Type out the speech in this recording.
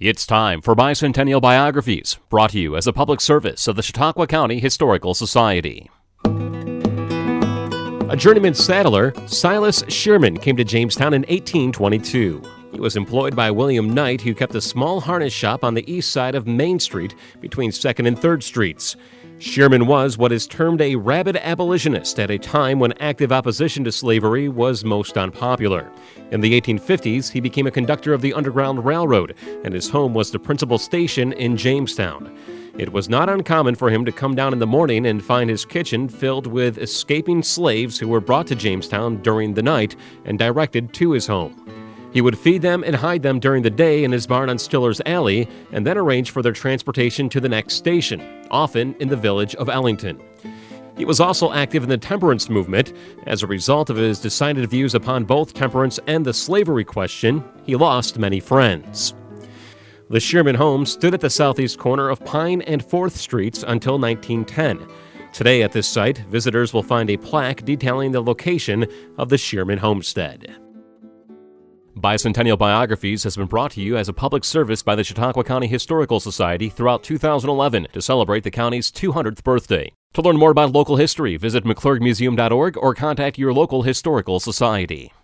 It's time for Bicentennial Biographies, brought to you as a public service of the Chautauqua County Historical Society. A journeyman saddler, Silas Shearman, came to Jamestown in 1822. He was employed by William Knight, who kept a small harness shop on the east side of Main Street between 2nd and 3rd Streets. Shearman was what is termed a rabid abolitionist at a time when active opposition to slavery was most unpopular. In the 1850s, he became a conductor of the Underground Railroad, and his home was the principal station in Jamestown. It was not uncommon for him to come down in the morning and find his kitchen filled with escaping slaves who were brought to Jamestown during the night and directed to his home. He would feed them and hide them during the day in his barn on Stiller's Alley and then arrange for their transportation to the next station, often in the village of Ellington. He was also active in the temperance movement. As a result of his decided views upon both temperance and the slavery question, he lost many friends. The Shearman home stood at the southeast corner of Pine and 4th Streets until 1910. Today at this site, visitors will find a plaque detailing the location of the Shearman homestead. Bicentennial Biographies has been brought to you as a public service by the Chautauqua County Historical Society throughout 2011 to celebrate the county's 200th birthday. To learn more about local history, visit mcclurgmuseum.org or contact your local historical society.